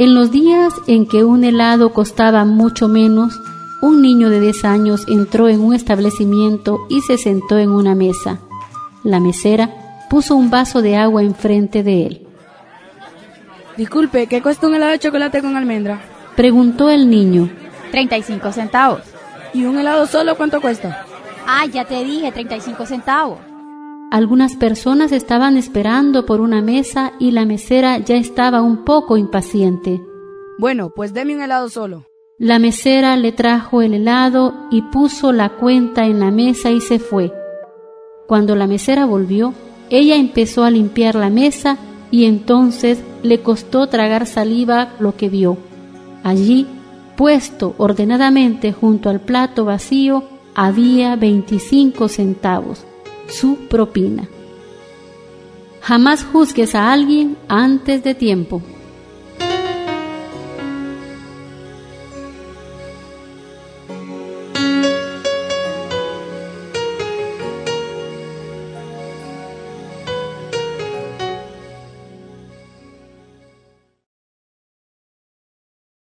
En los días en que un helado costaba mucho menos, un niño de 10 años entró en un establecimiento y se sentó en una mesa. La mesera puso un vaso de agua enfrente de él. Disculpe, ¿qué cuesta un helado de chocolate con almendra? Preguntó el niño. 35 centavos. ¿Y un helado solo cuánto cuesta? Ah, ya te dije, 35 centavos. Algunas personas estaban esperando por una mesa y la mesera ya estaba un poco impaciente. Bueno, pues deme un helado solo. La mesera le trajo el helado y puso la cuenta en la mesa y se fue. Cuando la mesera volvió, ella empezó a limpiar la mesa y entonces le costó tragar saliva lo que vio. Allí, puesto ordenadamente junto al plato vacío, había 25 centavos, su propina. Jamás juzgues a alguien antes de tiempo.